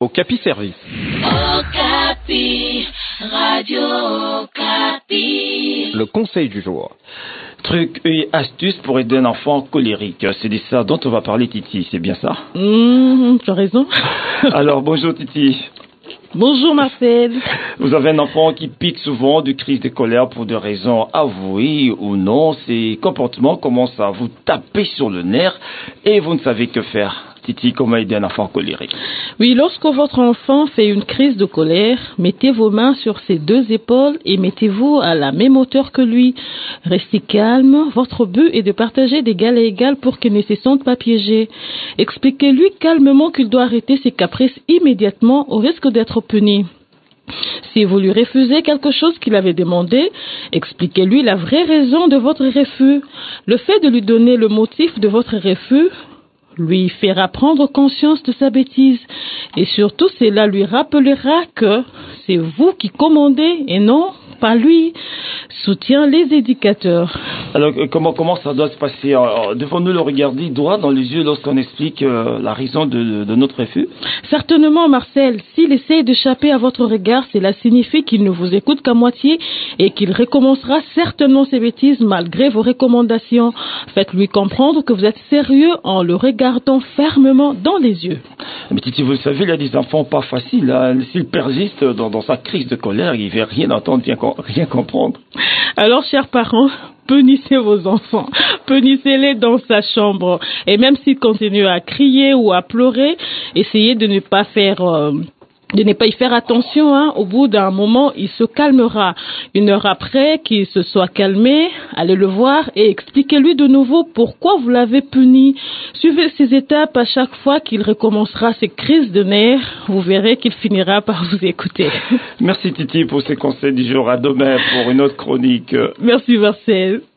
Okapi Service. Okapi, Radio Okapi. Le conseil du jour. Trucs et astuces pour aider un enfant colérique. C'est de ça dont on va parler, Titi, c'est bien ça? Tu as raison. Alors, bonjour Titi. Bonjour Marcel. Vous avez un enfant qui pique souvent de crises de colère pour des raisons avouées ou non. Ses comportements commencent à vous taper sur le nerf et vous ne savez que faire. Titi, comment aider un enfant colérique? Oui, lorsque votre enfant fait une crise de colère, mettez vos mains sur ses deux épaules et mettez-vous à la même hauteur que lui. Restez calme. Votre but est de partager d'égal à égal pour qu'il ne se sente pas piégé. Expliquez-lui calmement qu'il doit arrêter ses caprices immédiatement au risque d'être puni. Si vous lui refusez quelque chose qu'il avait demandé, expliquez-lui la vraie raison de votre refus. Le fait de lui donner le motif de votre refus lui fera prendre conscience de sa bêtise. Et surtout, cela lui rappellera que c'est vous qui commandez et non pas lui. Soutient les éducateurs. Alors, comment ça doit se passer? Devons-nous le regarder droit dans les yeux lorsqu'on explique la raison de notre refus? Certainement, Marcel. S'il essaie d'échapper à votre regard, cela signifie qu'il ne vous écoute qu'à moitié et qu'il recommencera certainement ses bêtises malgré vos recommandations. Faites-lui comprendre que vous êtes sérieux en le regardant fermement dans les yeux. Mais Titi, vous le savez, il y a des enfants pas faciles. Hein. S'il persiste dans sa crise de colère, il ne va rien entendre, rien comprendre. Alors, chers parents, punissez vos enfants, punissez-les dans sa chambre. Et même s'ils continuent à crier ou à pleurer, essayez de ne pas y faire attention. Au bout d'un moment, il se calmera. 1 heure après qu'il se soit calmé, allez le voir et expliquez-lui de nouveau pourquoi vous l'avez puni. Suivez ces étapes à chaque fois qu'il recommencera ses crises de nerfs. Vous verrez qu'il finira par vous écouter. Merci Titi pour ces conseils du jour. À demain pour une autre chronique. Merci Marcel.